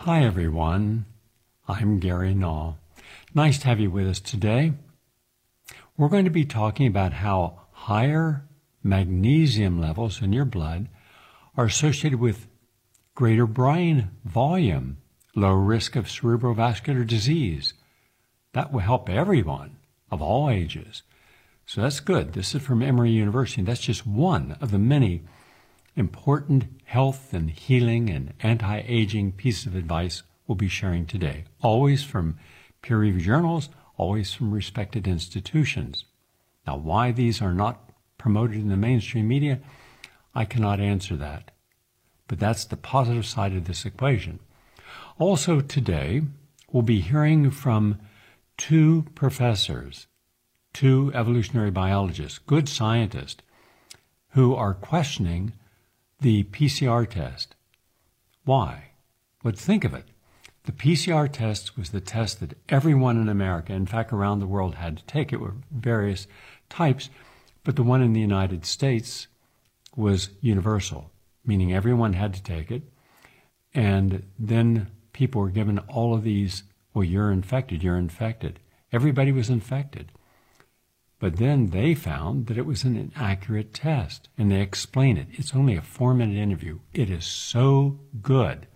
Hi everyone, I'm Gary Null. Nice to have you with us today. We're going to be talking about how higher magnesium levels in your blood are associated with greater brain volume, lower risk of cerebrovascular disease. That will help everyone of all ages. So that's good. This is from Emory University. That's just one of the many important health and healing and anti-aging pieces of advice we'll be sharing today. Always from peer-reviewed journals, always from respected institutions. Now, why these are not promoted in the mainstream media, I cannot answer that. But that's the positive side of this equation. Also today, we'll be hearing from two professors, two evolutionary biologists, good scientists, who are questioning the PCR test. Why? But think of it. The PCR test was the test that everyone in America, in fact around the world, had to take. It were various types, but the one in the United States was universal, meaning everyone had to take it. And then people were given all of these, well, you're infected, you're infected. Everybody was infected. But then they found that it was an inaccurate test, and they explain it. It's only a 4-minute interview. It is so good.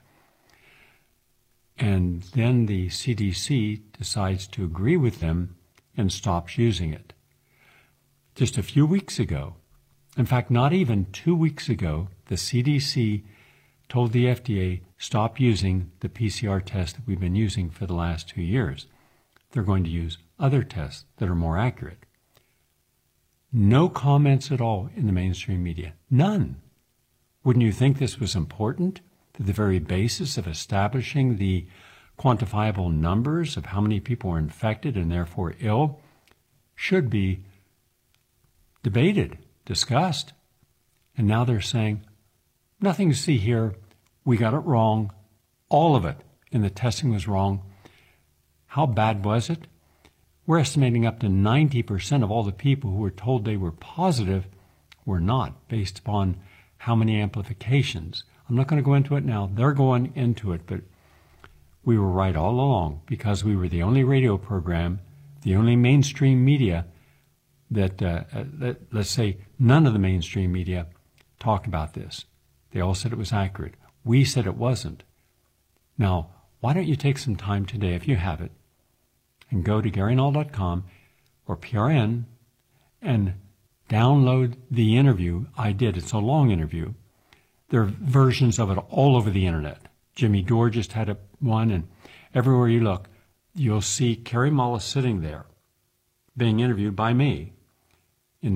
And then the CDC decides to agree with them and stops using it. Just a few weeks ago, in fact, not even 2 weeks ago, the CDC told the FDA, stop using the PCR test that we've been using for the last 2 years. They're going to use other tests that are more accurate. No comments at all in the mainstream media. None. Wouldn't you think this was important? That the very basis of establishing the quantifiable numbers of how many people are infected and therefore ill should be debated, discussed. And now they're saying, nothing to see here. We got it wrong. All of it. And the testing was wrong. How bad was it? We're estimating up to 90% of all the people who were told they were positive were not, based upon how many amplifications. I'm not going to go into it now. They're going into it, but we were right all along because we were the only radio program, the only mainstream media that, let's say, none of the mainstream media talked about this. They all said it was accurate. We said it wasn't. Now, why don't you take some time today, if you have it, and go to GaryNull.com or PRN and download the interview I did. It's a long interview. There are versions of it all over the internet. Jimmy Dore just had one, and everywhere you look, you'll see Kary Mullis sitting there being interviewed by me in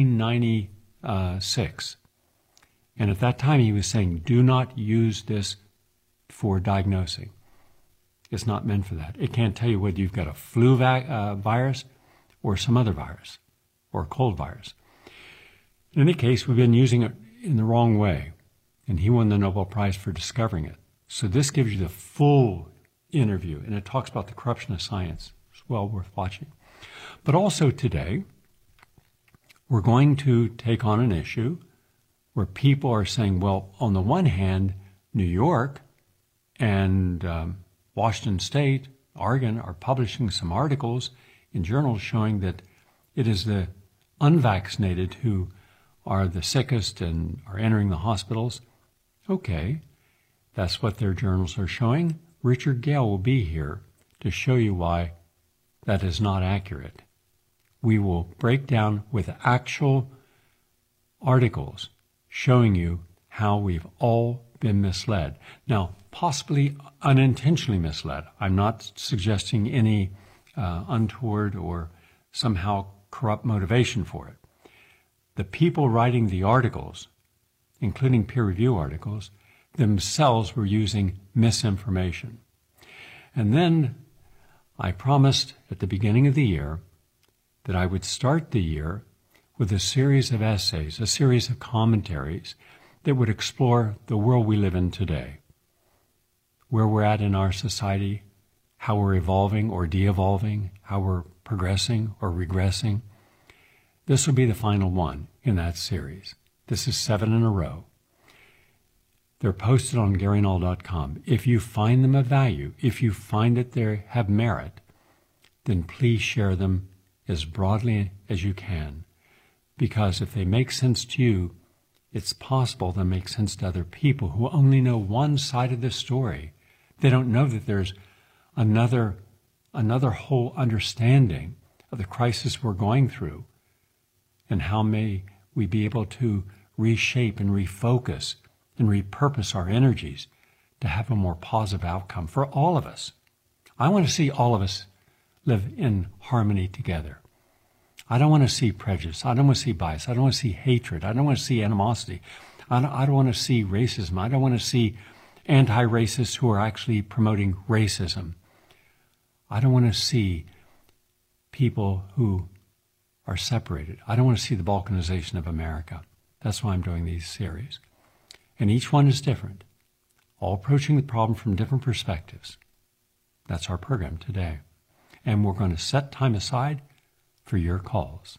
1996. And at that time, he was saying, do not use this for diagnosing. It's not meant for that. It can't tell you whether you've got a flu virus or some other virus or a cold virus. In any case, we've been using it in the wrong way, and he won the Nobel Prize for discovering it. So this gives you the full interview, and it talks about the corruption of science. It's well worth watching. But also today, we're going to take on an issue where people are saying, well, on the one hand, New York and Washington State, Oregon are publishing some articles in journals showing that it is the unvaccinated who are the sickest and are entering the hospitals. Okay, that's what their journals are showing. Richard Gale will be here to show you why that is not accurate. We will break down with actual articles showing you how we've all been misled. Now, possibly unintentionally misled. I'm not suggesting any untoward or somehow corrupt motivation for it. The people writing the articles, including peer review articles, themselves were using misinformation. And then I promised at the beginning of the year that I would start the year with a series of essays, a series of commentaries that would explore the world we live in today, where we're at in our society, how we're evolving or de-evolving, how we're progressing or regressing. This will be the final one in that series. This is 7 in a row. They're posted on GaryNull.com. If you find them of value, if you find that they have merit, then please share them as broadly as you can. Because if they make sense to you, it's possible they'll make sense to other people who only know one side of the story. They don't know that there's another whole understanding of the crisis we're going through, and how may we be able to reshape and refocus and repurpose our energies to have a more positive outcome for all of us. I want to see all of us live in harmony together. I don't want to see prejudice. I don't want to see bias. I don't want to see hatred. I don't want to see animosity. I don't want to see racism. I don't want to see anti-racists who are actually promoting racism. I don't want to see people who are separated. I don't want to see the balkanization of America. That's why I'm doing these series. And each one is different, all approaching the problem from different perspectives. That's our program today. And we're going to set time aside for your calls.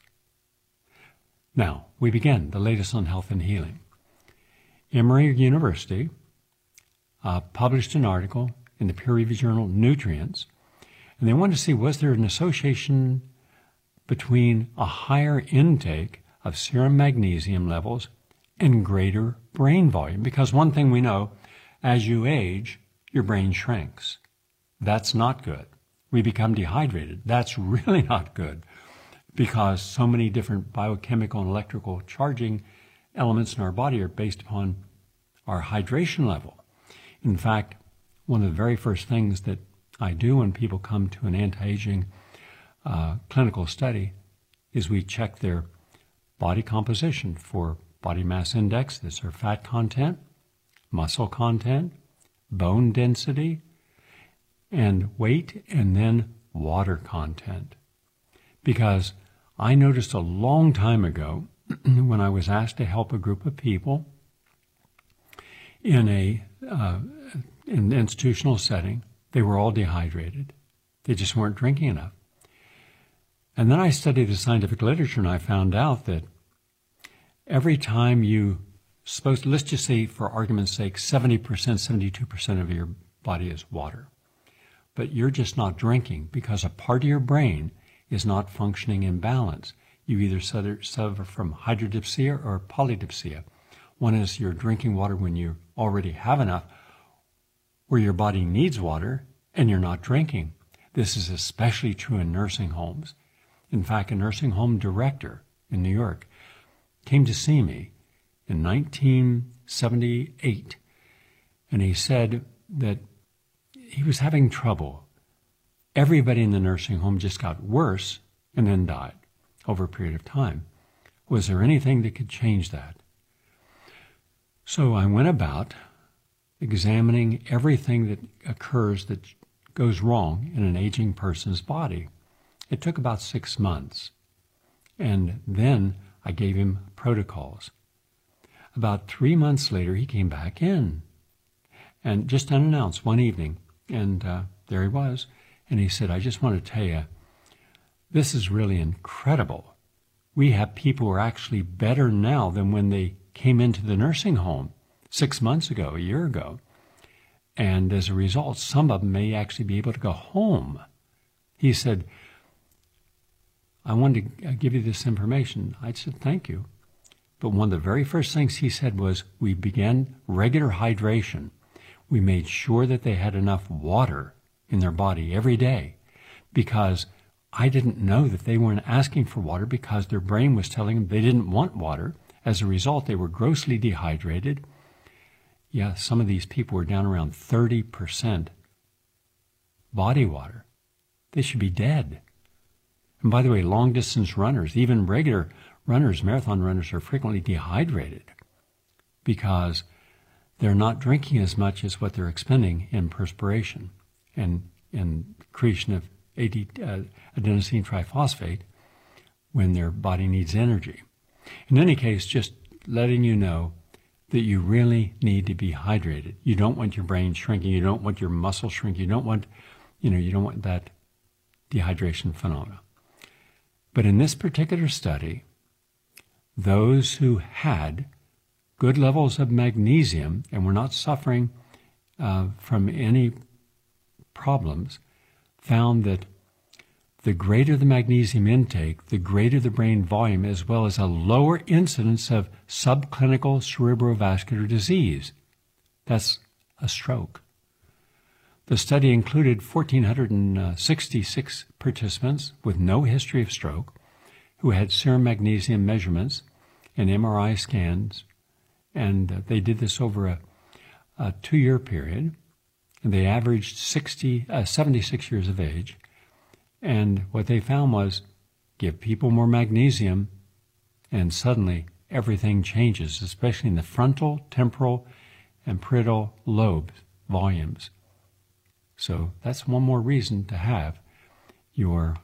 Now, we begin the latest on health and healing. Emory University published an article in the peer-reviewed journal Nutrients, and they wanted to see, was there an association between a higher intake of serum magnesium levels and greater brain volume? Because one thing we know, as you age, your brain shrinks. That's not good. We become dehydrated. That's really not good, because so many different biochemical and electrical charging elements in our body are based upon our hydration level. In fact, one of the very first things that I do when people come to an anti-aging clinical study is we check their body composition for body mass index, that's their fat content, muscle content, bone density, and weight, and then water content. Because I noticed a long time ago when I was asked to help a group of people in an institutional setting, they were all dehydrated. They just weren't drinking enough. And then I studied the scientific literature, and I found out that every time let's just say for argument's sake, 70%, 72% of your body is water. But you're just not drinking because a part of your brain is not functioning in balance. You either suffer from hydrodipsia or polydipsia. One is you're drinking water when you already have enough, where your body needs water, and you're not drinking. This is especially true in nursing homes. In fact, a nursing home director in New York came to see me in 1978, and he said that he was having trouble. Everybody in the nursing home just got worse and then died over a period of time. Was there anything that could change that? So I went about examining everything that occurs that goes wrong in an aging person's body. It took about 6 months. And then I gave him protocols. About 3 months later, he came back in, and just unannounced one evening. And there he was. And he said, I just want to tell you, this is really incredible. We have people who are actually better now than when they came into the nursing home 6 months ago, a year ago. And as a result, some of them may actually be able to go home. He said, I wanted to give you this information. I said, thank you. But one of the very first things he said was, we began regular hydration. We made sure that they had enough water in their body every day, because I didn't know that they weren't asking for water because their brain was telling them they didn't want water. As a result, they were grossly dehydrated. Yeah, some of these people were down around 30% body water. They should be dead. And by the way, long-distance runners, even regular runners, marathon runners, are frequently dehydrated because they're not drinking as much as what they're expending in perspiration and in creation of adenosine triphosphate when their body needs energy. In any case, just letting you know that you really need to be hydrated. You don't want your brain shrinking. You don't want your muscle shrinking. You don't want that dehydration phenomena. But in this particular study, those who had good levels of magnesium and were not suffering from any problems, found that the greater the magnesium intake, the greater the brain volume, as well as a lower incidence of subclinical cerebrovascular disease. That's a stroke. The study included 1,466 participants with no history of stroke who had serum magnesium measurements and MRI scans, and they did this over a 2-year period, and they averaged 76 years of age. And what they found was give people more magnesium, and suddenly everything changes, especially in the frontal, temporal, and parietal lobes volumes. So that's one more reason to have your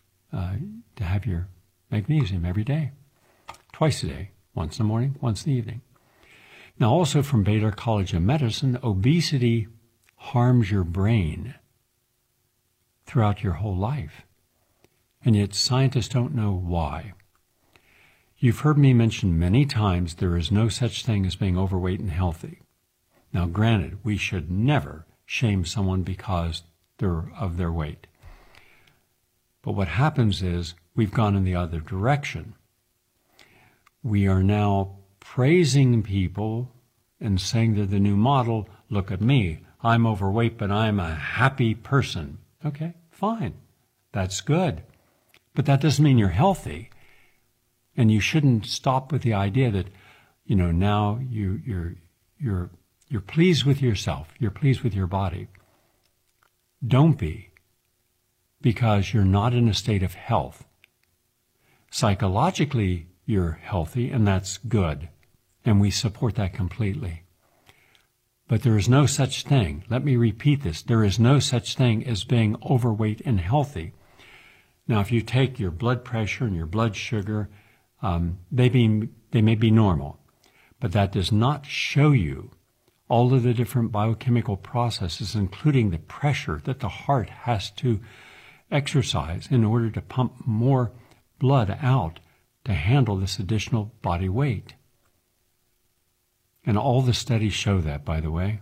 magnesium every day, twice a day, once in the morning, once in the evening. Now, also from Baylor College of Medicine, obesity harms your brain throughout your whole life, and yet scientists don't know why. You've heard me mention many times there is no such thing as being overweight and healthy. Now, granted, we should never shame someone because of their weight. But what happens is we've gone in the other direction. We are now praising people and saying they're the new model. Look at me. I'm overweight, but I'm a happy person. Okay, fine. That's good. But that doesn't mean you're healthy. And you shouldn't stop with the idea that, now you're pleased with yourself. You're pleased with your body. Don't be, because you're not in a state of health. Psychologically, you're healthy, and that's good. And we support that completely. But there is no such thing. Let me repeat this. There is no such thing as being overweight and healthy. Now, if you take your blood pressure and your blood sugar, they may be normal, but that does not show you all of the different biochemical processes, including the pressure that the heart has to exercise in order to pump more blood out to handle this additional body weight. And all the studies show that, by the way.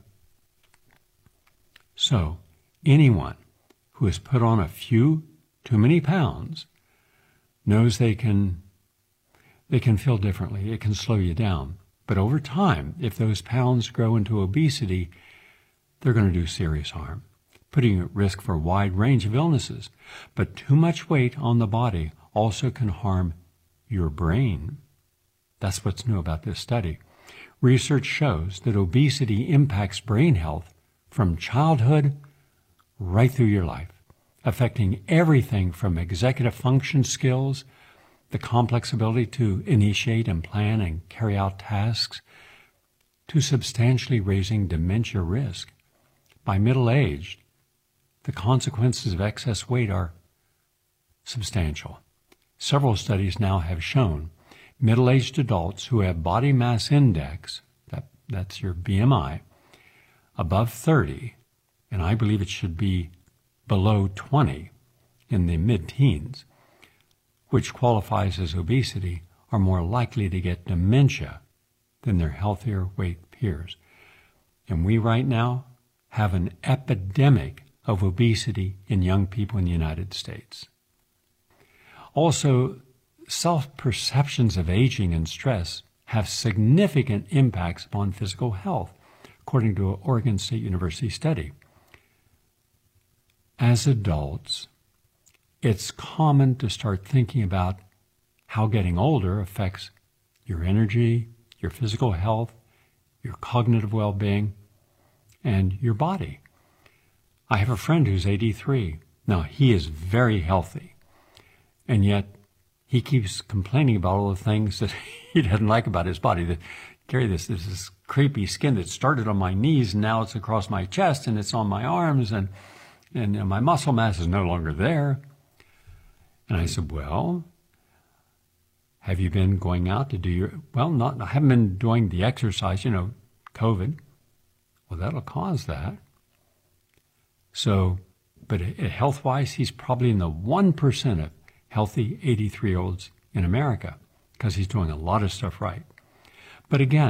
So, anyone who has put on a few too many pounds knows they can feel differently. It can slow you down. But over time, if those pounds grow into obesity, they're going to do serious harm, putting you at risk for a wide range of illnesses. But too much weight on the body also can harm your brain. That's what's new about this study. Research shows that obesity impacts brain health from childhood right through your life, affecting everything from executive function skills, the complex ability to initiate and plan and carry out tasks, to substantially raising dementia risk. By middle age, the consequences of excess weight are substantial. Several studies now have shown middle-aged adults who have body mass index, that's your BMI, above 30, and I believe it should be below 20 in the mid-teens, which qualifies as obesity, are more likely to get dementia than their healthier weight peers. And we right now have an epidemic of obesity in young people in the United States. Also, self-perceptions of aging and stress have significant impacts upon physical health, according to an Oregon State University study. As adults, it's common to start thinking about how getting older affects your energy, your physical health, your cognitive well-being, and your body. I have a friend who's 83. Now, he is very healthy, and yet he keeps complaining about all the things that he doesn't like about his body. That Gary, this creepy skin that started on my knees, and now it's across my chest, and it's on my arms, and my muscle mass is no longer there. And I said, well, have you been going out to do your, I haven't been doing the exercise, COVID. Well, that'll cause that. So, but health-wise, he's probably in the 1% of healthy 83-year-olds in America because he's doing a lot of stuff right. But again,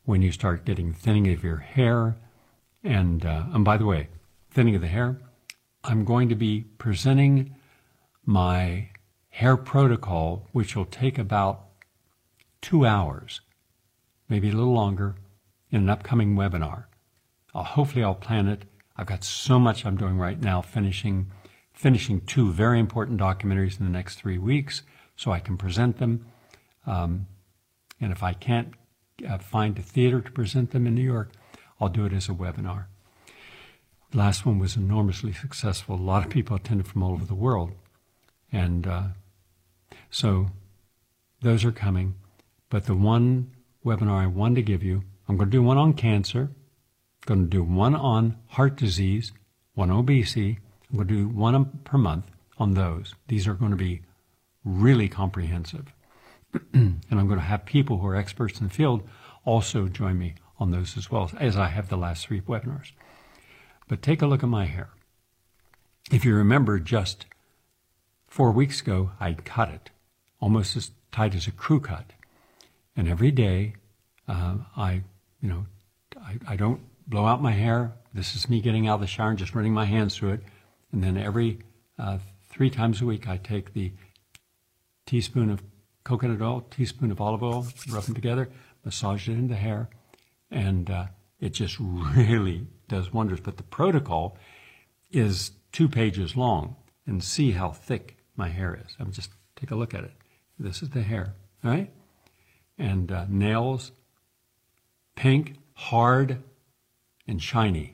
when you start getting thinning of your hair. And by the way, thinning of the hair, I'm going to be presenting my hair protocol, which will take about 2 hours, maybe a little longer, in an upcoming webinar. Hopefully I'll plan it. I've got so much I'm doing right now, finishing 2 very important documentaries in the next 3 weeks so I can present them. And if I can't find a theater to present them in New York, I'll do it as a webinar. The last one was enormously successful. A lot of people attended from all over the world. And so those are coming. But the one webinar I wanted to give you, I'm going to do one on cancer, I'm going to do one on heart disease, one on obesity. I'm going to do one per month on those. These are going to be really comprehensive. And I'm going to have people who are experts in the field also join me on those as well, as I have the last 3 webinars. But take a look at my hair. If you remember, just 4 weeks ago, I cut it almost as tight as a crew cut. And every day, I don't blow out my hair. This is me getting out of the shower and just running my hands through it. And then every 3 times a week, I take the teaspoon of coconut oil, teaspoon of olive oil, rub them together, massage it into the hair, and it just really does wonders. But the protocol is 2 pages long, and see how thick my hair is. Just take a look at it. This is the hair, all right? And nails, pink, hard, and shiny.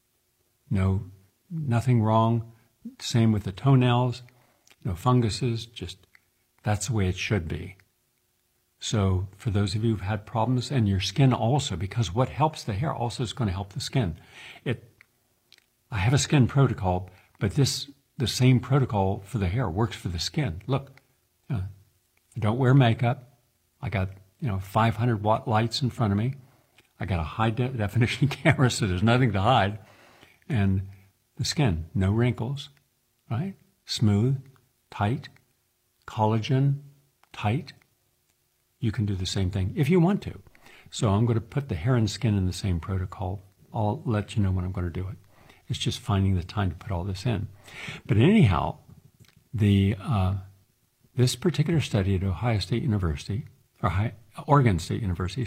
Nothing wrong. Same with the toenails, no funguses, just that's the way it should be. So for those of you who've had problems, and your skin also, because what helps the hair also is going to help the skin. I have a skin protocol, but the same protocol for the hair works for the skin. Look, I don't wear makeup. I got 500-watt lights in front of me. I got a high-definition camera, so there's nothing to hide. And the skin, no wrinkles, right? Smooth, tight, collagen, tight. You can do the same thing if you want to. So I'm going to put the hair and skin in the same protocol. I'll let you know when I'm going to do it. It's just finding the time to put all this in. But anyhow, this particular study at Ohio State University, or Oregon State University,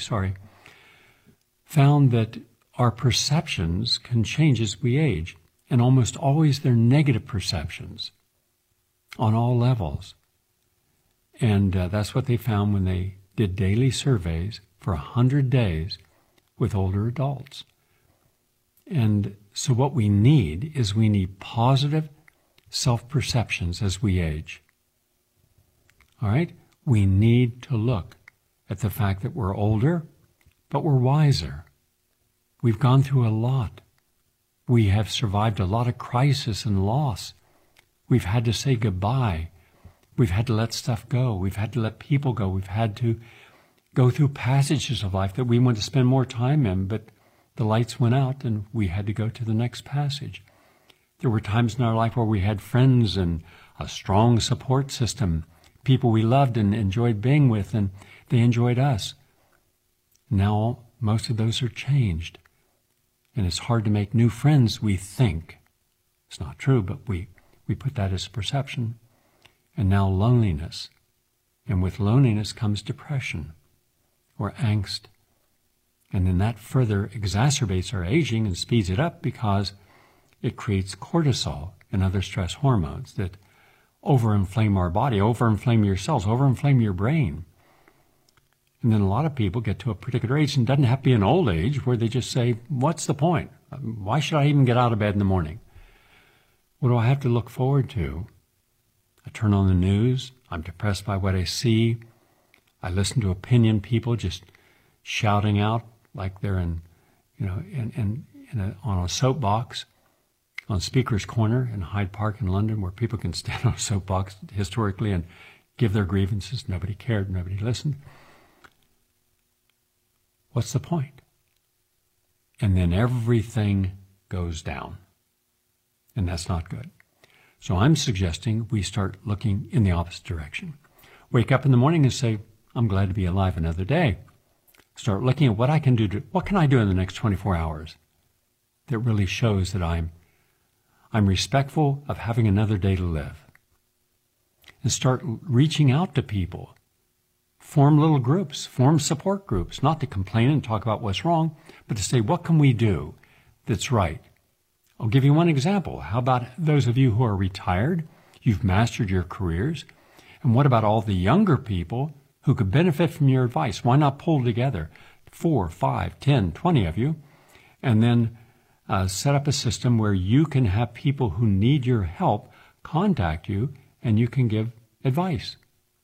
found that our perceptions can change as we age, and almost always they're negative perceptions on all levels. And that's what they found when they did daily surveys for 100 days with older adults. And so what we need is positive self-perceptions as we age. All right? We need to look at the fact that we're older, but we're wiser. We've gone through a lot. We have survived a lot of crisis and loss. We've had to say goodbye. We've had to let stuff go. We've had to let people go. We've had to go through passages of life that we want to spend more time in, but the lights went out and we had to go to the next passage. There were times in our life where we had friends and a strong support system, people we loved and enjoyed being with, and they enjoyed us. Now, most of those are changed. And it's hard to make new friends, we think. It's not true, but we put that as a perception. And now loneliness. And with loneliness comes depression or angst. And then that further exacerbates our aging and speeds it up because it creates cortisol and other stress hormones that overinflame our body, overinflame your cells, overinflame your brain. And then a lot of people get to a particular age, and it doesn't have to be an old age, where they just say, what's the point? Why should I even get out of bed in the morning? What do I have to look forward to? I turn on the news. I'm depressed by what I see. I listen to opinion people just shouting out like they're on a soapbox on Speaker's Corner in Hyde Park in London, where people can stand on a soapbox historically and give their grievances. Nobody cared. Nobody listened. What's the point? And then everything goes down. And that's not good. So I'm suggesting we start looking in the opposite direction. Wake up in the morning and say, I'm glad to be alive another day. Start looking at what I can do what can I do in the next 24 hours that really shows that I'm respectful of having another day to live. And start reaching out to people. Form little groups, form support groups, not to complain and talk about what's wrong, but to say, what can we do that's right? I'll give you one example. How about those of you who are retired? You've mastered your careers. And what about all the younger people who could benefit from your advice? Why not pull together 4, 5, 10, 20 of you, and then set up a system where you can have people who need your help contact you, and you can give advice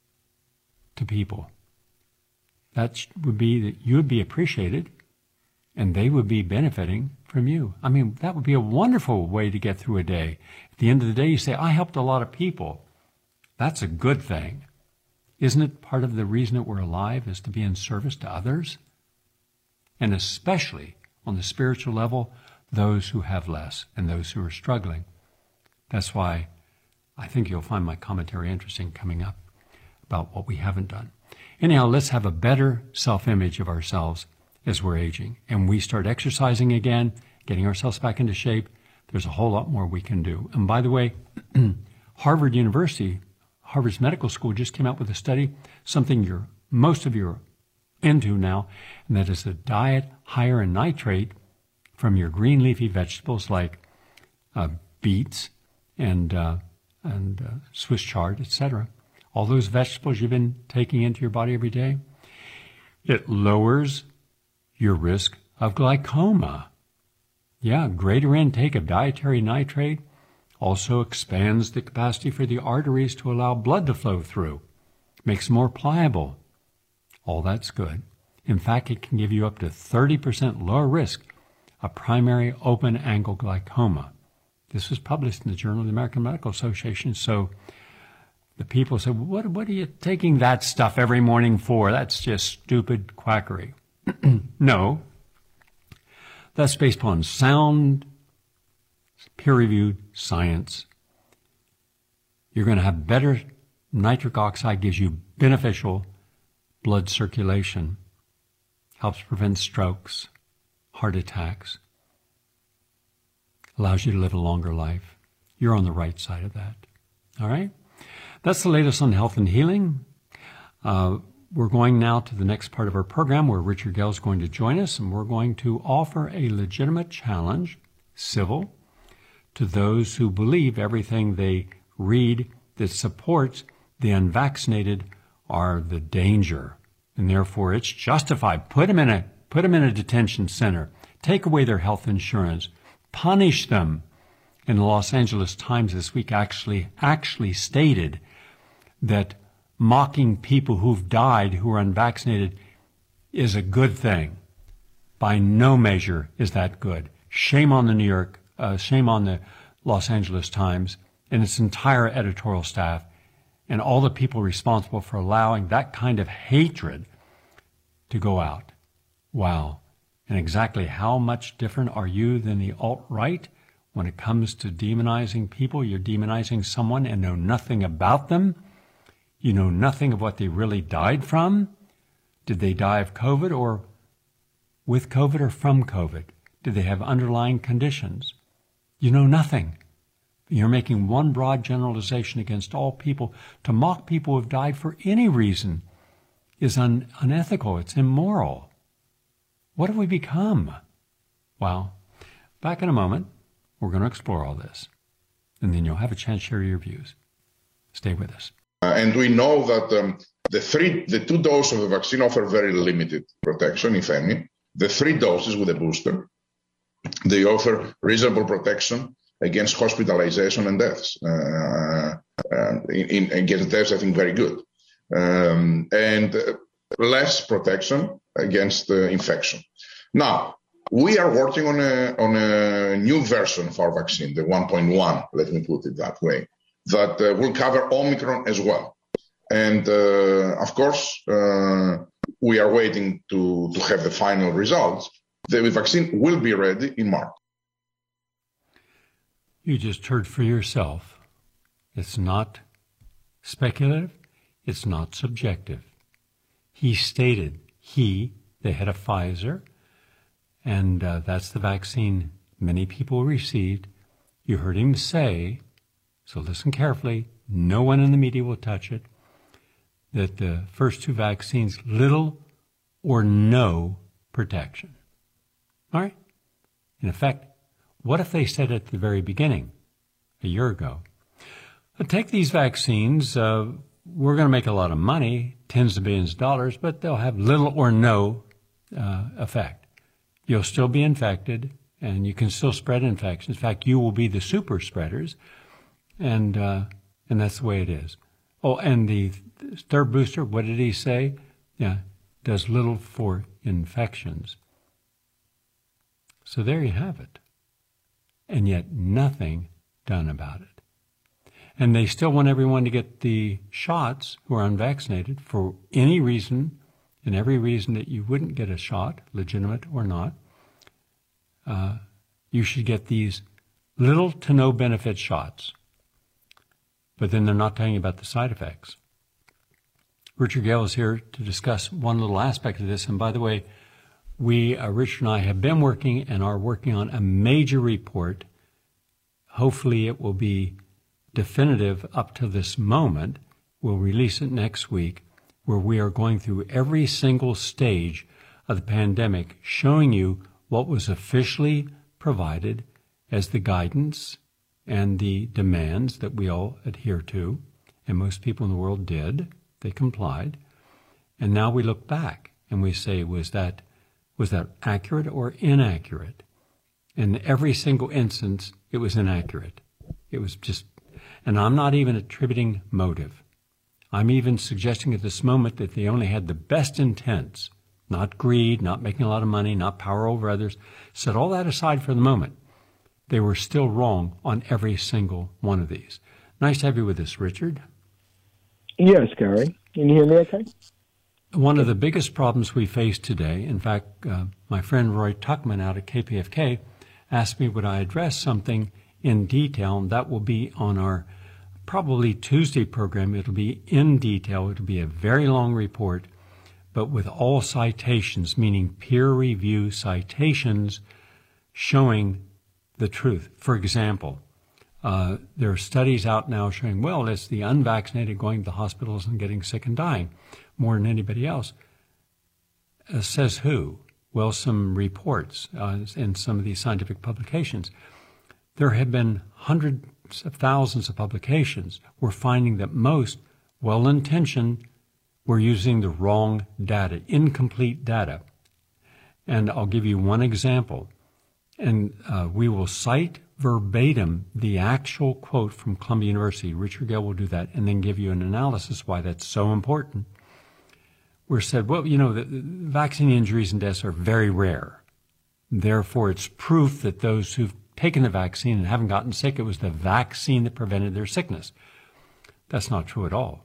to people. That would be that you would be appreciated, and they would be benefiting from you. I mean, that would be a wonderful way to get through a day. At the end of the day, you say, I helped a lot of people. That's a good thing. Isn't it part of the reason that we're alive is to be in service to others? And especially on the spiritual level, those who have less and those who are struggling. That's why I think you'll find my commentary interesting coming up about what we haven't done. Anyhow, let's have a better self-image of ourselves as we're aging. And we start exercising again, getting ourselves back into shape. There's a whole lot more we can do. And by the way, Harvard University, Harvard's medical school just came out with a study, something most of you are into now, and that is a diet higher in nitrate from your green leafy vegetables like beets and Swiss chard, etc. All those vegetables you've been taking into your body every day, it lowers your risk of glaucoma. Yeah, greater intake of dietary nitrate also expands the capacity for the arteries to allow blood to flow through, makes them more pliable. All that's good. In fact, it can give you up to 30% lower risk of primary open-angle glaucoma. This was published in the Journal of the American Medical Association. So the people said, what are you taking that stuff every morning for? That's just stupid quackery. No, that's based upon sound, peer-reviewed science. You're going to have better nitric oxide, gives you beneficial blood circulation, helps prevent strokes, heart attacks, allows you to live a longer life. You're on the right side of that. All right? That's the latest on health and healing. We're going now to the next part of our program where Richard Gell is going to join us, and we're going to offer a legitimate challenge, civil, to those who believe everything they read that supports the unvaccinated are the danger, and therefore it's justified. Put them in a detention center. Take away their health insurance. Punish them. And the Los Angeles Times this week actually stated that mocking people who've died who are unvaccinated is a good thing. By no measure is that good. Shame on shame on the Los Angeles Times and its entire editorial staff and all the people responsible for allowing that kind of hatred to go out. Wow. And exactly how much different are you than the alt-right when it comes to demonizing people? You're demonizing someone and know nothing about them. You know nothing of what they really died from. Did they die of COVID or with COVID or from COVID? Did they have underlying conditions? You know nothing. You're making one broad generalization against all people. To mock people who have died for any reason is unethical. It's immoral. What have we become? Well, back in a moment, we're going to explore all this. And then you'll have a chance to share your views. Stay with us. And we know that the 2 doses of the vaccine offer very limited protection, if any. The 3 doses with a booster, they offer reasonable protection against hospitalization and deaths. Against deaths, I think very good. And less protection against infection. Now, we are working on a new version of our vaccine, the 1.1, let me put it that way, that will cover Omicron as well. And of course, we are waiting to have the final results. The vaccine will be ready in March. You just heard for yourself. It's not speculative. It's not subjective. He stated, he, the head of Pfizer, and that's the vaccine many people received. You heard him say, so listen carefully, no one in the media will touch it, that the first two vaccines, little or no protection. All right? In effect, what if they said at the very beginning, a year ago, take these vaccines, we're going to make a lot of money, tens of billions of dollars, but they'll have little or no effect. You'll still be infected, and you can still spread infections. In fact, you will be the super spreaders, and that's the way it is. Oh, and the third booster, what did he say? Yeah, does little for infections. So there you have it. And yet nothing done about it. And they still want everyone to get the shots who are unvaccinated for any reason, and every reason that you wouldn't get a shot, legitimate or not. You should get these little to no benefit shots. But then they're not telling you about the side effects. Richard Gale is here to discuss one little aspect of this. And by the way, Richard and I have been working and are working on a major report. Hopefully it will be definitive up to this moment. We'll release it next week, where we are going through every single stage of the pandemic, showing you what was officially provided as the guidance and the demands that we all adhere to, and most people in the world did. They complied. And now we look back and we say, was that accurate or inaccurate? In every single instance, it was inaccurate. It was just, and I'm not even attributing motive. I'm even suggesting at this moment that they only had the best intents, not greed, not making a lot of money, not power over others. Set all that aside for the moment. They were still wrong on every single one of these. Nice to have you with us, Richard. Yes, Gary. Can you hear me okay? One of the biggest problems we face today, in fact, my friend Roy Tuckman out at KPFK asked me would I address something in detail, and that will be on our probably Tuesday program. It'll be in detail. It'll be a very long report, but with all citations, meaning peer review citations showing the truth. For example, there are studies out now showing, well, it's the unvaccinated going to the hospitals and getting sick and dying more than anybody else. Says who? Well, some reports in some of these scientific publications. There have been hundreds of thousands of publications. We're finding that most, well-intentioned, were using the wrong data, incomplete data. And I'll give you one example. And we will cite verbatim the actual quote from Columbia University. Richard Gale will do that, and then give you an analysis why that's so important. We're said, well, the vaccine injuries and deaths are very rare. Therefore, it's proof that those who've taken the vaccine and haven't gotten sick, it was the vaccine that prevented their sickness. That's not true at all.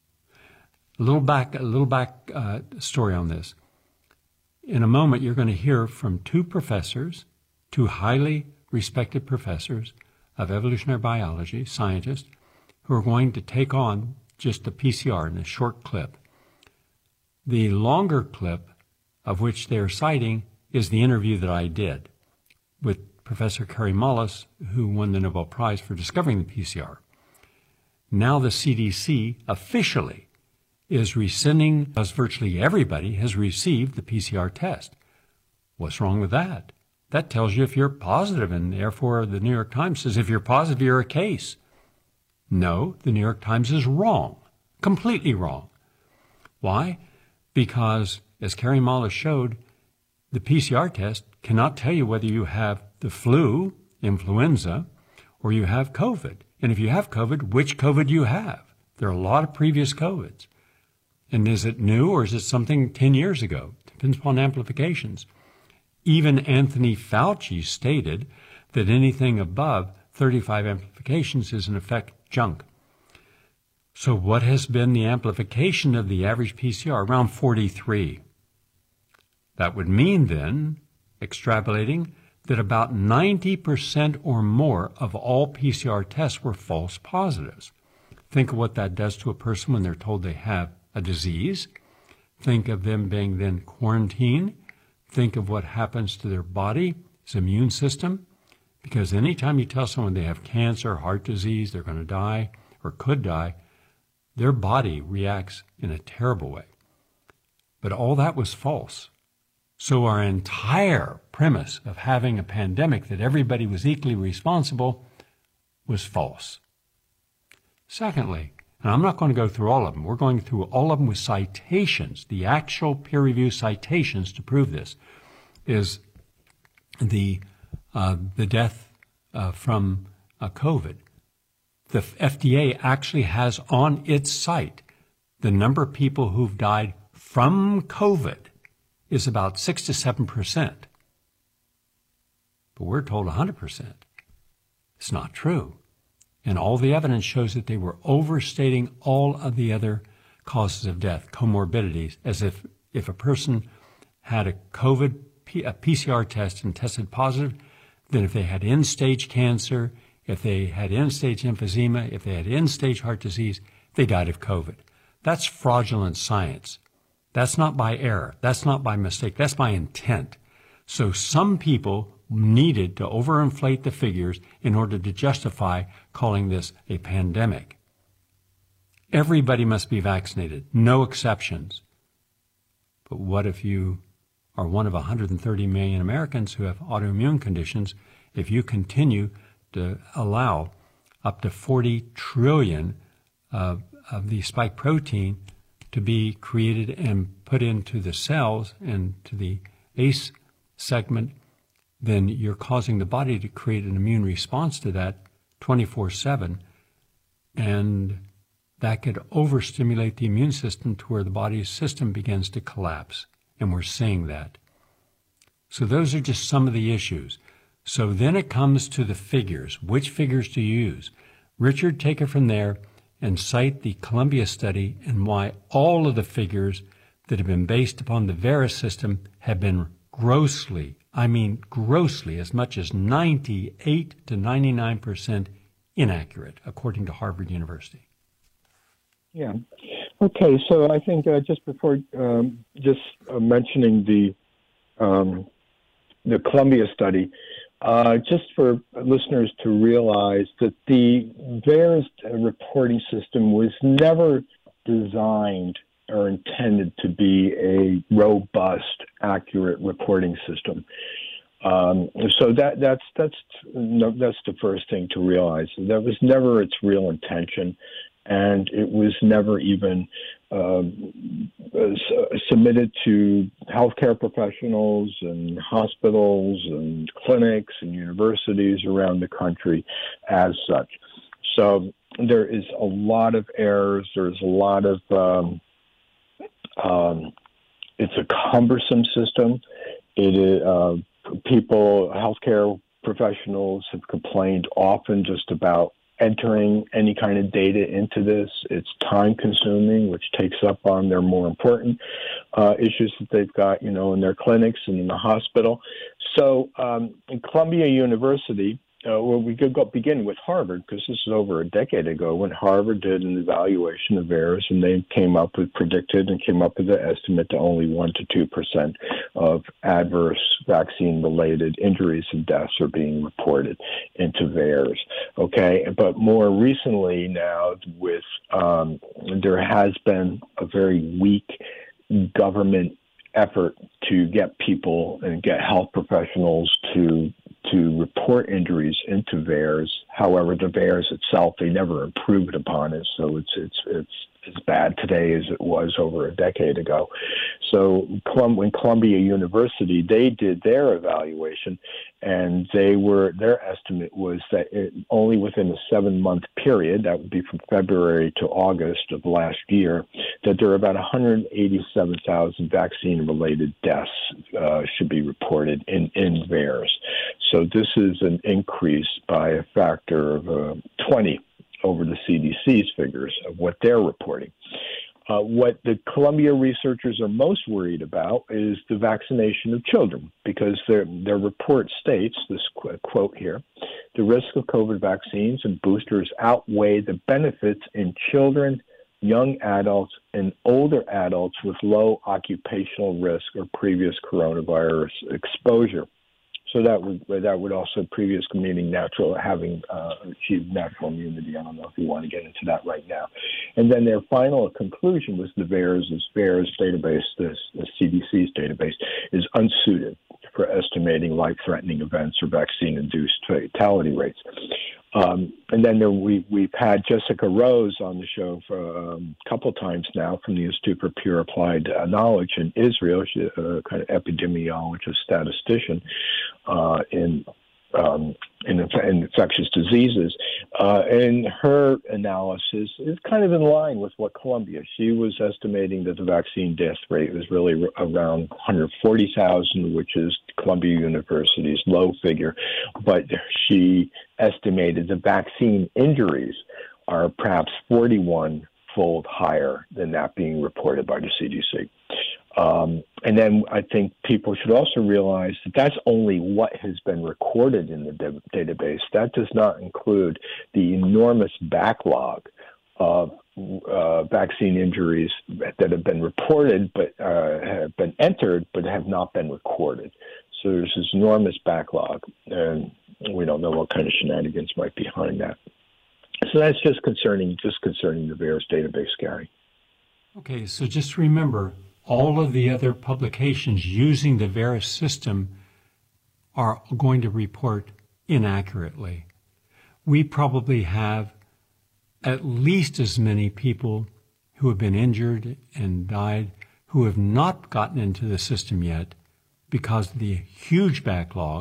A little back story on this. In a moment, you're going to hear from two highly respected professors of evolutionary biology, scientists, who are going to take on just the PCR in a short clip. The longer clip, of which they're citing, is the interview that I did with Professor Kary Mullis, who won the Nobel Prize for discovering the PCR. Now the CDC officially is rescinding, as virtually everybody has received the PCR test. What's wrong with that? That tells you if you're positive, and therefore the New York Times says if you're positive, you're a case. No, the New York Times is wrong, completely wrong. Why? Because, as Kary Mullis showed, the PCR test cannot tell you whether you have the flu, influenza, or you have COVID. And if you have COVID, which COVID you have. There are a lot of previous COVIDs. And is it new or is it something 10 years ago? Depends upon amplifications. Even Anthony Fauci stated that anything above 35 amplifications is in effect junk. So what has been the amplification of the average PCR? Around 43. That would mean then, extrapolating, that about 90% or more of all PCR tests were false positives. Think of what that does to a person when they're told they have a disease. Think of them being then quarantined. Think of what happens to their body, its immune system. Because anytime you tell someone they have cancer, heart disease, they're going to die or could die, their body reacts in a terrible way. But all that was false. So our entire premise of having a pandemic that everybody was equally responsible was false. Secondly, and I'm not going to go through all of them. We're going through all of them with citations, the actual peer-reviewed citations to prove this, is the death from COVID. The FDA actually has on its site the number of people who've died from COVID is about 6 to 7%. But we're told 100%. It's not true. And all the evidence shows that they were overstating all of the other causes of death, comorbidities, as if a person had a COVID a PCR test and tested positive, then if they had end-stage cancer, if they had end-stage emphysema, if they had end-stage heart disease, they died of COVID. That's fraudulent science. That's not by error. That's not by mistake. That's by intent. So some people needed to overinflate the figures in order to justify calling this a pandemic. Everybody must be vaccinated, no exceptions. But what if you are one of 130 million Americans who have autoimmune conditions? If you continue to allow up to 40 trillion of the spike protein to be created and put into the cells and to the ACE segment, then you're causing the body to create an immune response to that 24/7, and that could overstimulate the immune system to where the body's system begins to collapse, and we're seeing that. So those are just some of the issues. So then it comes to the figures. Which figures to use? Richard, take it from there and cite the Columbia study and why all of the figures that have been based upon the VAERS system have been grossly, as much as 98 to 99% inaccurate, according to Harvard University. Yeah. Okay. So I think just before mentioning the Columbia study, just for listeners to realize that the VAERS reporting system was never designed or intended to be a robust, accurate reporting system. So that's the first thing to realize. That was never its real intention, and it was never even submitted to healthcare professionals and hospitals and clinics and universities around the country as such. So there is a lot of errors. There's a lot of it's a cumbersome system. It is healthcare professionals have complained often just about entering any kind of data into this. It's time consuming, which takes up on their more important issues that they've got, in their clinics and in the hospital. So in Columbia University, we could begin with Harvard, because this is over a decade ago when Harvard did an evaluation of VAERS, and they came up with an estimate to only 1 to 2% of adverse vaccine-related injuries and deaths are being reported into VAERS. Okay, but more recently now, with there has been a very weak government effort to get people and get health professionals to report injuries into VAERS. However, the VAERS itself, they never improved upon it, so it's as bad today as it was over a decade ago. So when Columbia University, they did their evaluation, and their estimate was that only within a 7-month period, that would be from February to August of last year, that there are about 187,000 vaccine-related deaths should be reported in VAERS. So this is an increase by a factor of 20 over the CDC's figures of what they're reporting. What the Columbia researchers are most worried about is the vaccination of children, because their report states, this quote here, "The risk of COVID vaccines and boosters outweigh the benefits in children young adults and older adults with low occupational risk or previous coronavirus exposure. So that would also previous meaning natural, having achieved natural immunity. I don't know if you want to get into that right now. And then their final conclusion was the VAERS database, the CDC's database, is unsuited for estimating life-threatening events or vaccine-induced fatality rates. And then we've had Jessica Rose on the show for a couple times now from the Institute for Pure Applied Knowledge in Israel. She's a kind of epidemiologist, statistician in infectious diseases. And her analysis is kind of in line with what Columbia. She was estimating that the vaccine death rate was really around 140,000, which is Columbia University's low figure. But she estimated the vaccine injuries are perhaps 41-fold higher than that being reported by the CDC. And then I think people should also realize that that's only what has been recorded in the database. That does not include the enormous backlog of vaccine injuries that have been reported but have been entered but have not been recorded. So there's this enormous backlog, and we don't know what kind of shenanigans might be behind that. So that's just concerning the VAERS database, Gary. Okay, so just remember, all of the other publications using the VAERS system are going to report inaccurately. We probably have at least as many people who have been injured and died who have not gotten into the system yet because of the huge backlog,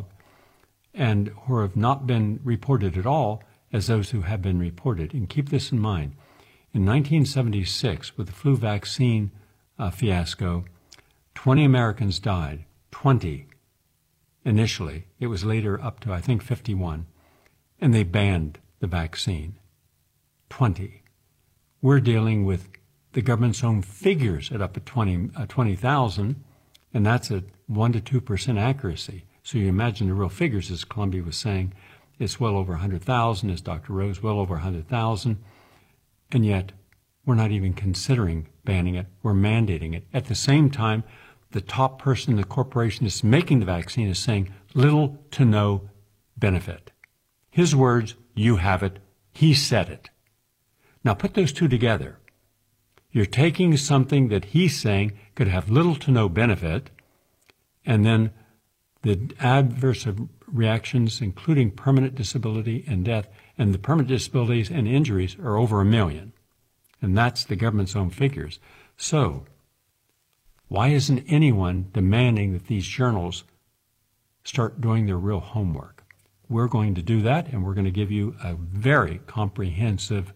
and who have not been reported at all as those who have been reported. And keep this in mind. In 1976, with the flu vaccine fiasco, 20 Americans died. 20 initially. It was later up to, I think, 51. And they banned the vaccine. 20. We're dealing with the government's own figures at up at 20,000, and that's at 1% to 2% accuracy. So you imagine the real figures, as Columbia was saying, it's well over 100,000, as Dr. Rose, well over 100,000. And yet, we're not even considering banning it. We're mandating it. At the same time, the top person in the corporation that's making the vaccine is saying little to no benefit. His words, you have it. He said it. Now put those two together. You're taking something that he's saying could have little to no benefit, and then the adverse reactions, including permanent disability and death, and the permanent disabilities and injuries are over 1 million. And that's the government's own figures. So why isn't anyone demanding that these journals start doing their real homework? We're going to do that, and we're going to give you a very comprehensive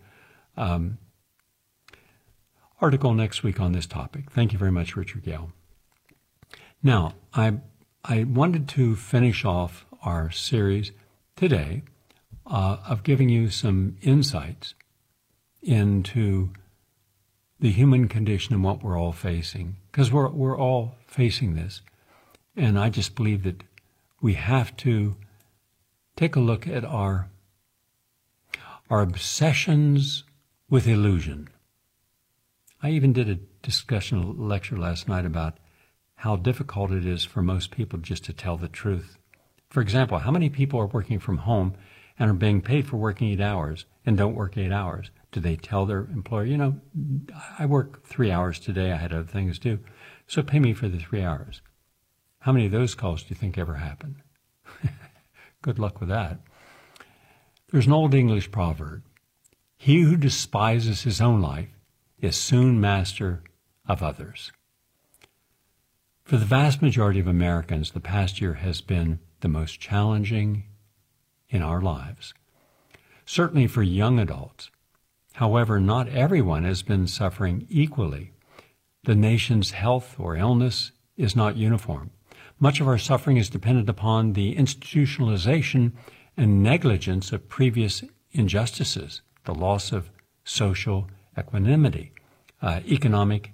article next week on this topic. Thank you very much, Richard Gale. Now, I wanted to finish off our series today of giving you some insights into the human condition and what we're all facing, because we're all facing this. And I just believe that we have to take a look at our obsessions with illusion. I even did a discussion lecture last night about how difficult it is for most people just to tell the truth. For example, how many people are working from home and are being paid for working 8 hours and don't work 8 hours? Do they tell their employer, you know, I work 3 hours today, I had other things to do, so pay me for the 3 hours? How many of those calls do you think ever happen? Good luck with that. There's an old English proverb, he who despises his own life is soon master of others. For the vast majority of Americans, the past year has been the most challenging in our lives. Certainly for young adults. However, not everyone has been suffering equally. The nation's health or illness is not uniform. Much of our suffering is dependent upon the institutionalization and negligence of previous injustices, the loss of social equanimity, economic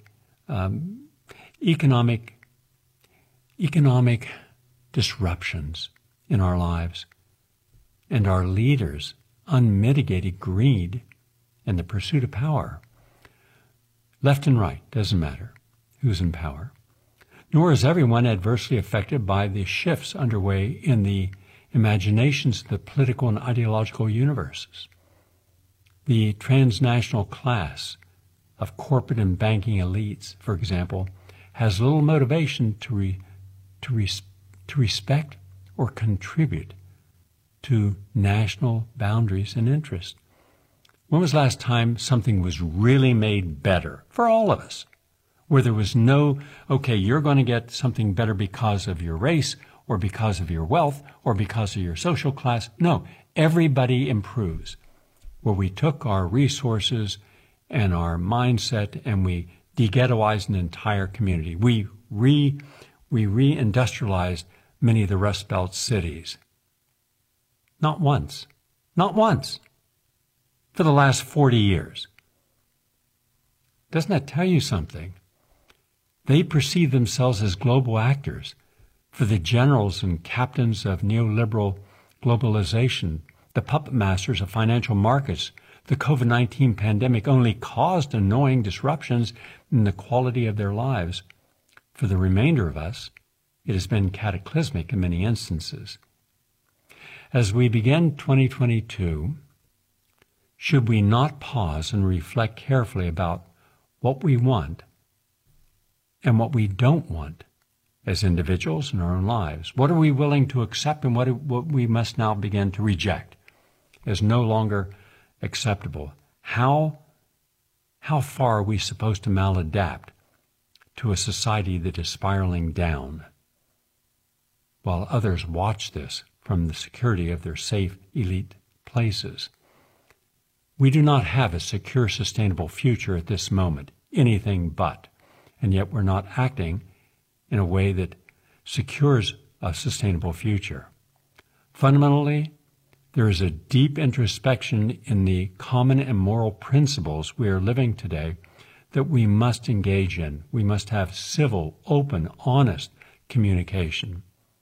disruptions in our lives, and our leaders' unmitigated greed and the pursuit of power. left and right, doesn't matter who's in power. Nor is everyone adversely affected by the shifts underway in the imaginations of the political and ideological universes. The transnational class of corporate and banking elites, for example, has little motivation to respect or contribute to national boundaries and interests. When was the last time something was really made better for all of us, where there was no, okay, you're going to get something better because of your race or because of your wealth or because of your social class? No, everybody improves. Where we took our resources and our mindset and we de-ghettoized an entire community. We re-industrialized many of the Rust Belt cities. Not once. Not once. For the last 40 years. Doesn't that tell you something? They perceive themselves as global actors. For the generals and captains of neoliberal globalization, the puppet masters of financial markets, the COVID-19 pandemic only caused annoying disruptions in the quality of their lives. For the remainder of us, it has been cataclysmic in many instances. As we begin 2022, should we not pause and reflect carefully about what we want and what we don't want as individuals in our own lives? What are we willing to accept and what we must now begin to reject as no longer acceptable? How far are we supposed to maladapt to a society that is spiraling down while others watch this from the security of their safe elite places? We do not have a secure, sustainable future at this moment, anything but, and yet we're not acting in a way that secures a sustainable future. Fundamentally, there is a deep introspection in the common and moral principles we are living today that we must engage in. We must have civil, open, honest communication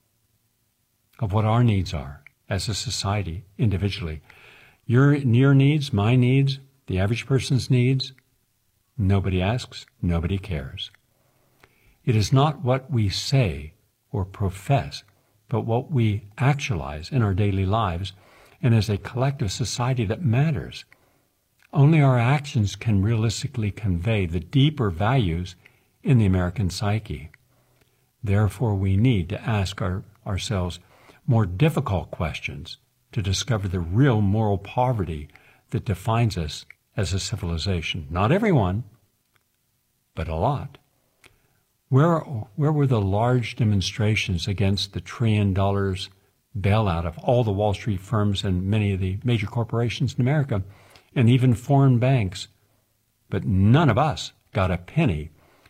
of what our needs are as a society, individually. Your needs, my needs, the average person's needs, nobody asks, nobody cares. It is not what we say or profess, but what we actualize in our daily lives and as a collective society that matters. Only our actions can realistically convey the deeper values in the American psyche. Therefore, we need to ask ourselves more difficult questions to discover the real moral poverty that defines us as a civilization. Not everyone, but a lot. Where were the large demonstrations against the $1 trillion bailout of all the Wall Street firms and many of the major corporations in America, and even foreign banks? But none of us got a penny.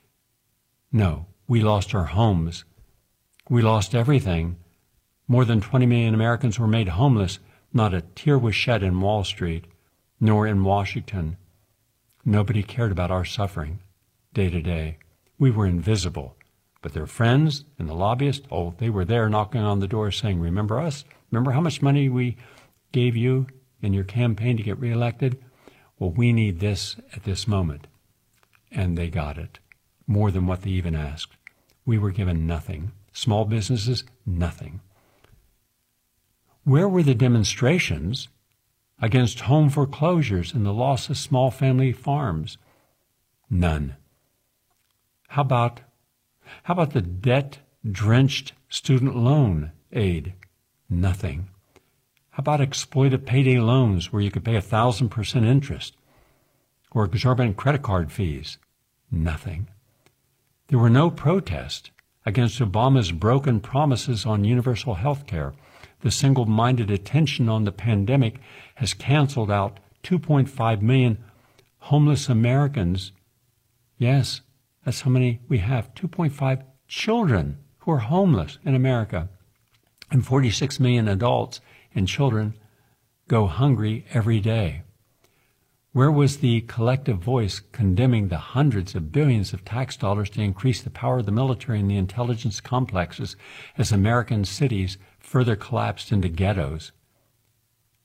No, we lost our homes. We lost everything. More than 20 million Americans were made homeless. Not a tear was shed in Wall Street, nor in Washington. Nobody cared about our suffering day to day. We were invisible. But their friends and the lobbyists, they were there knocking on the door saying, remember us? Remember how much money we gave you in your campaign to get reelected? Well, we need this at this moment. And they got it, more than what they even asked. We were given nothing. Small businesses, nothing. Where were the demonstrations against home foreclosures and the loss of small family farms? None. How about the debt-drenched student loan aid? Nothing. How about exploited payday loans where you could pay 1,000% interest or exorbitant credit card fees? Nothing. There were no protests against Obama's broken promises on universal health care. The single-minded attention on the pandemic has canceled out 2.5 million homeless Americans. Yes, that's how many we have. 2.5 children who are homeless in America. And 46 million adults and children go hungry every day. Where was the collective voice condemning the hundreds of billions of tax dollars to increase the power of the military and the intelligence complexes as American cities further collapsed into ghettos?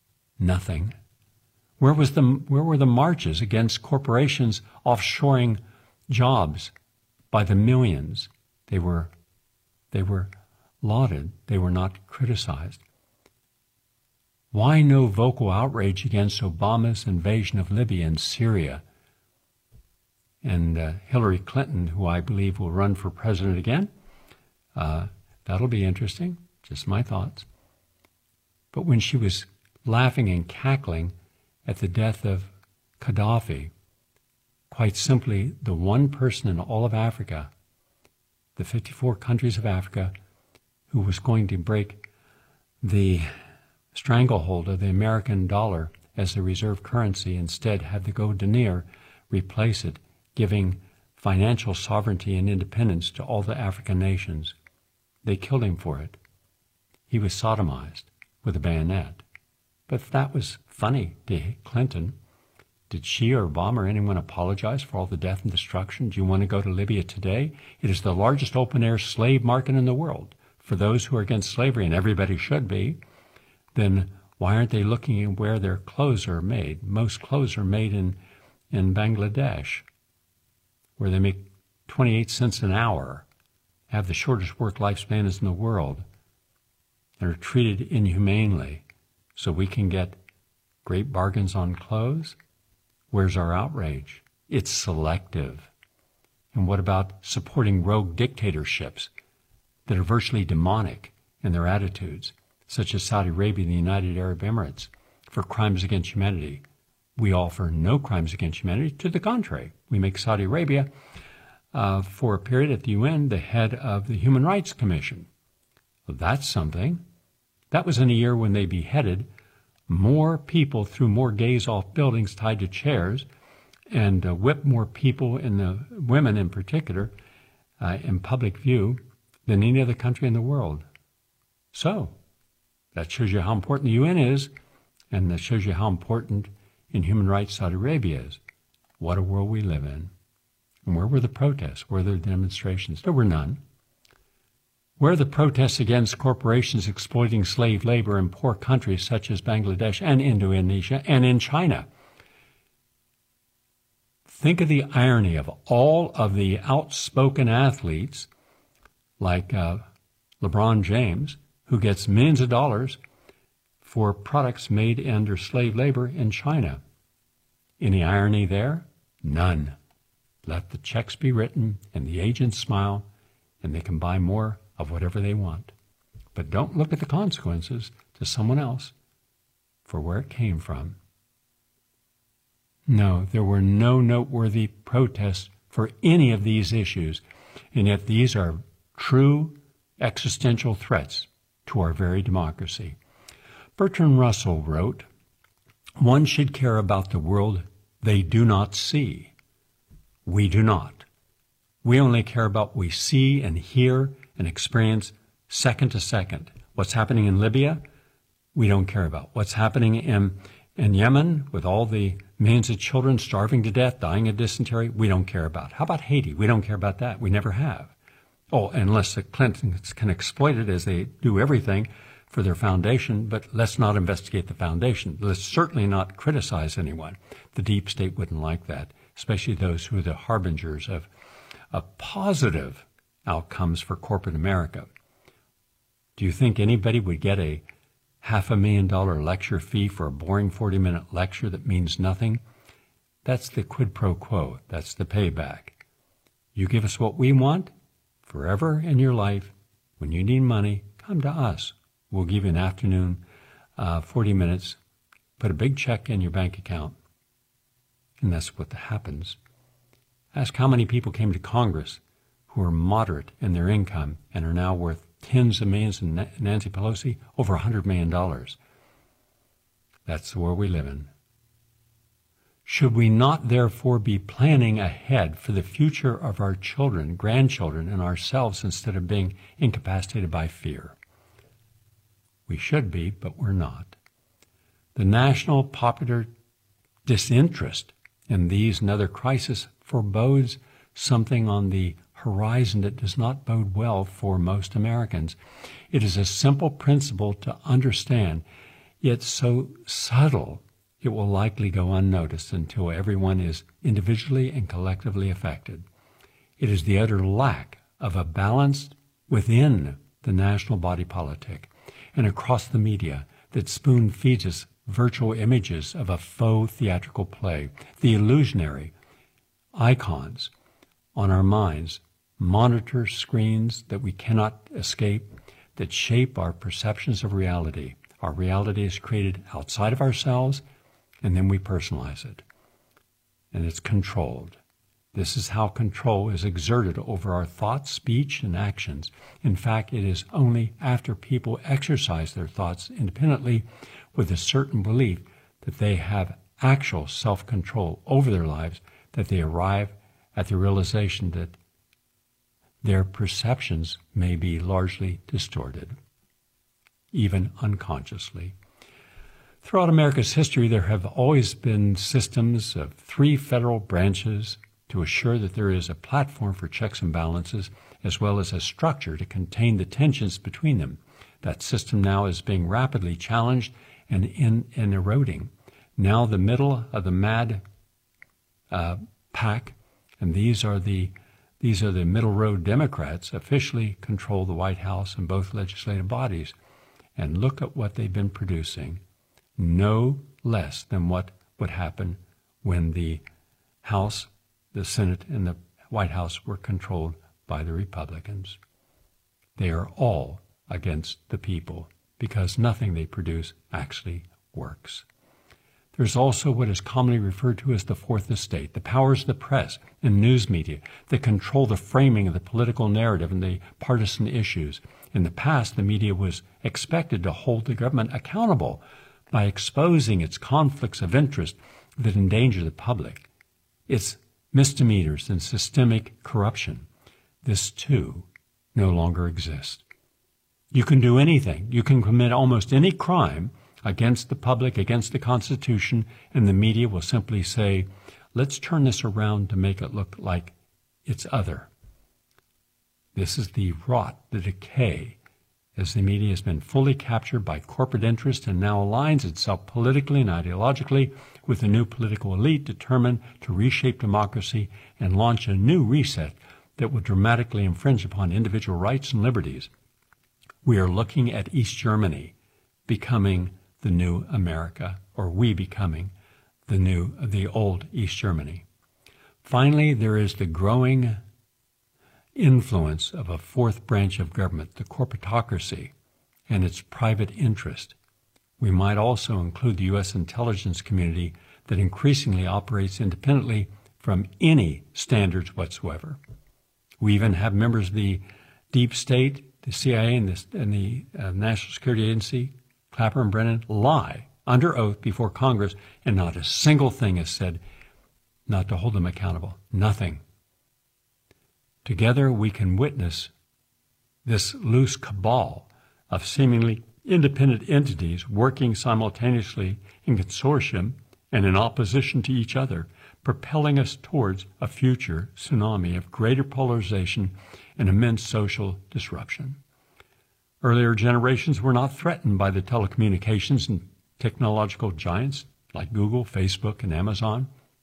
Nothing. Where were the marches against corporations offshoring jobs by the millions. They were lauded. They were not criticized. Why no vocal outrage against Obama's invasion of Libya and Syria? And Hillary Clinton, who I believe will run for president again, that'll be interesting. Just my thoughts. But when she was laughing and cackling at the death of Gaddafi, quite simply, the one person in all of Africa, the 54 countries of Africa, who was going to break the stranglehold of the American dollar as the reserve currency, instead had the gold denier replace it, giving financial sovereignty and independence to all the African nations. They killed him for it. He was sodomized with a bayonet. But if that was funny to Clinton, did she or Obama or anyone apologize for all the death and destruction? Do you want to go to Libya today? It is the largest open-air slave market in the world. For those who are against slavery, and everybody should be, then why aren't they looking at where their clothes are made? Most clothes are made in Bangladesh, where they make 28 cents an hour, have the shortest work lifespans in the world, and are treated inhumanely, so we can get great bargains on clothes? Where's our outrage? It's selective. And what about supporting rogue dictatorships that are virtually demonic in their attitudes, such as Saudi Arabia and the United Arab Emirates, for crimes against humanity? We offer no crimes against humanity. To the contrary, we make Saudi Arabia, for a period at the UN, the head of the Human Rights Commission. Well, that's something. That was in a year when they beheaded more people, threw more gays off buildings tied to chairs, and whipped more people, in the women in particular, in public view than any other country in the world. So that shows you how important the UN is, and that shows you how important in human rights Saudi Arabia is. What a world we live in. And where were the protests? Where were the demonstrations? There were none. Where are the protests against corporations exploiting slave labor in poor countries such as Bangladesh and Indonesia and in China? Think of the irony of all of the outspoken athletes like LeBron James, who gets millions of dollars for products made under slave labor in China. Any irony there? None. Let the checks be written and the agents smile, and they can buy more of whatever they want. But don't look at the consequences to someone else for where it came from. No, there were no noteworthy protests for any of these issues, and yet these are true existential threats to our very democracy. Bertrand Russell wrote, "One should care about the world they do not see. We do not. We only care about what we see and hear and experience second to second. What's happening in Libya, we don't care about. What's happening in Yemen with all the millions of children starving to death, dying of dysentery, we don't care about. How about Haiti? We don't care about that. We never have. Oh, unless the Clintons can exploit it, as they do everything, for their foundation, but let's not investigate the foundation. Let's certainly not criticize anyone. The deep state wouldn't like that, especially those who are the harbingers of positive outcomes for corporate America. Do you think anybody would get a $500,000 lecture fee for a boring 40-minute lecture that means nothing? That's the quid pro quo. That's the payback. You give us what we want forever in your life. When you need money, come to us. We'll give you an afternoon, 40 minutes, put a big check in your bank account. And that's what happens. Ask how many people came to Congress who are moderate in their income and are now worth tens of millions, and Nancy Pelosi, over $100 million. That's the world we live in. Should we not therefore be planning ahead for the future of our children, grandchildren, and ourselves instead of being incapacitated by fear? We should be, but we're not. The national popular disinterest in these and other crises forebodes something on the horizon that does not bode well for most Americans. It is a simple principle to understand, yet so subtle it will likely go unnoticed until everyone is individually and collectively affected. It is the utter lack of a balance within the national body politic and across the media that spoon feeds us virtual images of a faux theatrical play, the illusionary icons on our minds, monitor screens that we cannot escape, that shape our perceptions of reality. Our reality is created outside of ourselves, and then we personalize it. And it's controlled. This is how control is exerted over our thoughts, speech, and actions. In fact, it is only after people exercise their thoughts independently with a certain belief that they have actual self-control over their lives that they arrive at the realization that their perceptions may be largely distorted, even unconsciously. Throughout America's history, there have always been systems of 3 federal branches to assure that there is a platform for checks and balances, as well as a structure to contain the tensions between them. That system now is being rapidly challenged and eroding. Now the middle of the mad pack, and these are the middle road Democrats, officially control the White House and both legislative bodies. And look at what they've been producing. No less than what would happen when the House, the Senate, and the White House were controlled by the Republicans. They are all against the people because nothing they produce actually works. There's also what is commonly referred to as the Fourth Estate, the powers of the press and news media that control the framing of the political narrative and the partisan issues. In the past, the media was expected to hold the government accountable by exposing its conflicts of interest that endanger the public, its misdemeanors and systemic corruption. This, too, no longer exists. You can do anything. You can commit almost any crime against the public, against the Constitution, and the media will simply say, let's turn this around to make it look like it's other. This is the rot, the decay, as the media has been fully captured by corporate interest and now aligns itself politically and ideologically with a new political elite determined to reshape democracy and launch a new reset that would dramatically infringe upon individual rights and liberties. We are looking at East Germany becoming the new America, or we becoming the old East Germany. Finally, there is the growing influence of a fourth branch of government, the corporatocracy, and its private interest. We might also include the U.S. intelligence community that increasingly operates independently from any standards whatsoever. We even have members of the deep state, the CIA and the National Security Agency, Clapper and Brennan, lie under oath before Congress, and not a single thing is said not to hold them accountable. Nothing. Together we can witness this loose cabal of seemingly independent entities working simultaneously in consortium and in opposition to each other, propelling us towards a future tsunami of greater polarization and immense social disruption. Earlier generations were not threatened by the telecommunications and technological giants like Google, Facebook, and Amazon.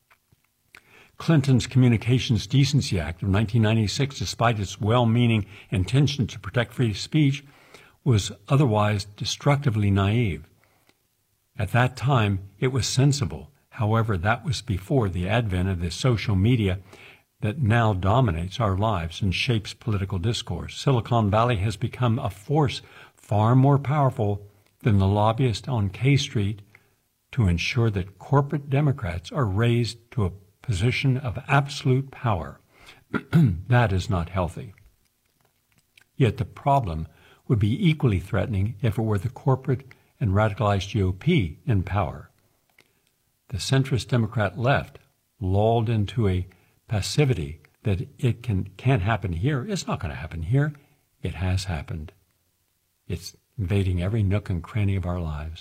Clinton's Communications Decency Act of 1996, despite its well-meaning intention to protect free speech, was otherwise destructively naive. At that time, it was sensible. However, that was before the advent of the social media that now dominates our lives and shapes political discourse. Silicon Valley has become a force far more powerful than the lobbyist on K Street to ensure that corporate Democrats are raised to a position of absolute power. That is not healthy. Yet the problem would be equally threatening if it were the corporate and radicalized GOP in power. The centrist Democrat left, lulled into a passivity that it can't happen here. It's not going to happen here. It has happened. It's invading every nook and cranny of our lives.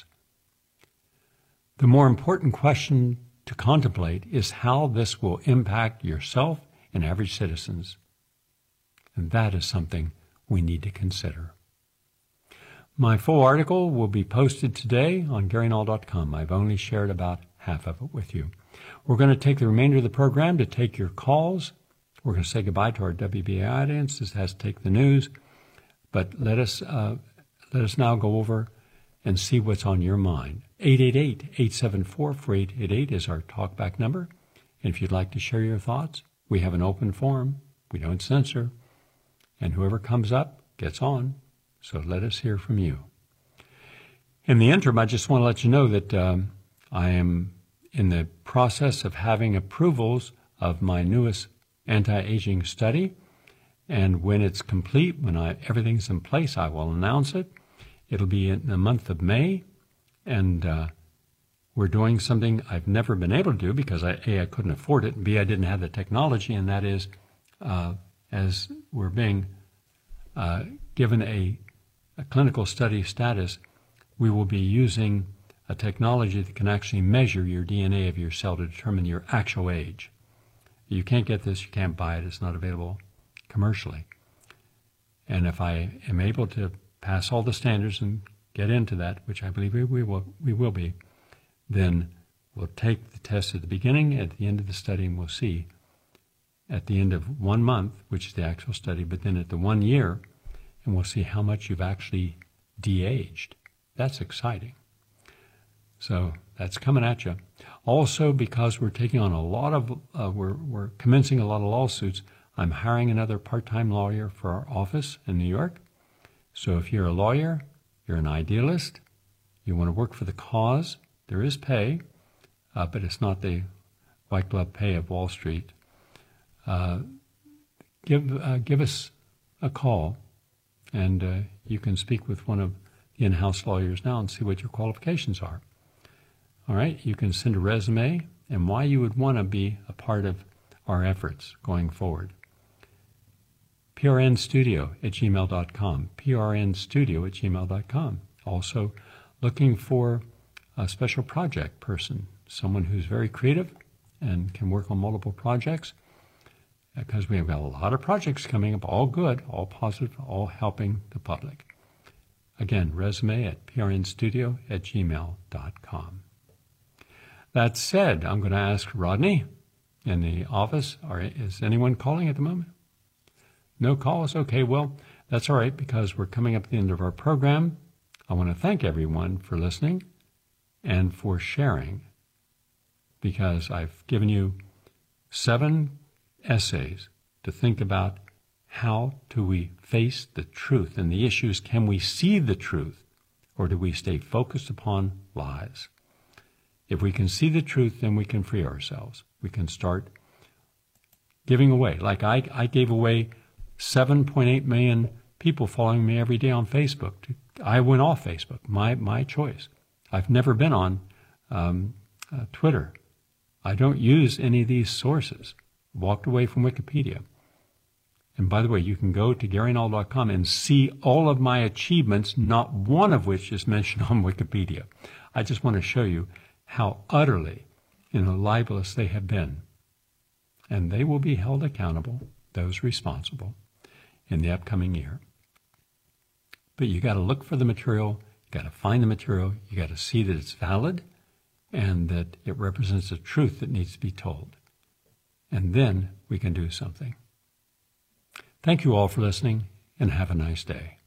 The more important question to contemplate is how this will impact yourself and average citizens. And that is something we need to consider. My full article will be posted today on GaryNull.com. I've only shared about half of it with you. We're going to take the remainder of the program to take your calls We're going to say goodbye to our WBAI audience. This has to take the news, but let us now go over and see what's on your mind. 888-874-4888 is our talkback number. And if you'd like to share your thoughts, we have an open forum. We don't censor. And whoever comes up gets on. So let us hear from you. In the interim, I just want to let you know that I am in the process of having approvals of my newest anti-aging study. And when it's complete, when everything's in place, I will announce it. It'll be in the month of May. And we're doing something I've never been able to do because A, I couldn't afford it, and B, I didn't have the technology, and that is as we're being given a clinical study status, we will be using a technology that can actually measure your DNA of your cell to determine your actual age. You can't get this, you can't buy it, it's not available commercially. And if I am able to pass all the standards and get into that, which I believe we will be, then we'll take the test at the beginning, at the end of the study, and we'll see at the end of 1 month, which is the actual study, but then at the 1 year, and we'll see how much you've actually de-aged. That's exciting. So that's coming at you. Also, because we're taking on a lot of, we're commencing a lot of lawsuits, I'm hiring another part-time lawyer for our office in New York. So if you're a lawyer, you're an idealist, you want to work for the cause, there is pay, but it's not the white glove pay of Wall Street. Give us a call, and you can speak with one of the in-house lawyers now and see what your qualifications are. All right, you can send a resume and why you would want to be a part of our efforts going forward. prnstudio@gmail.com, prnstudio@gmail.com. Also looking for a special project person, someone who's very creative and can work on multiple projects, because we have got a lot of projects coming up, all good, all positive, all helping the public. Again, resume at prnstudio@gmail.com. That said, I'm going to ask Rodney in the office, is anyone calling at the moment? No calls? Okay, well, that's all right, because we're coming up at the end of our program. I want to thank everyone for listening and for sharing, because I've given you 7 essays to think about how do we face the truth, and the issues, can we see the truth, or do we stay focused upon lies? If we can see the truth, then we can free ourselves. We can start giving away. Like I gave away 7.8 million people following me every day on Facebook. I went off Facebook, my choice. I've never been on Twitter. I don't use any of these sources. Walked away from Wikipedia. And by the way, you can go to GaryNull.com and see all of my achievements, not one of which is mentioned on Wikipedia. I just want to show you how utterly, libelous they have been. And they will be held accountable, those responsible, in the upcoming year. But you got to look for the material, you got to find the material, you got to see that it's valid and that it represents the truth that needs to be told. And then we can do something. Thank you all for listening, and have a nice day.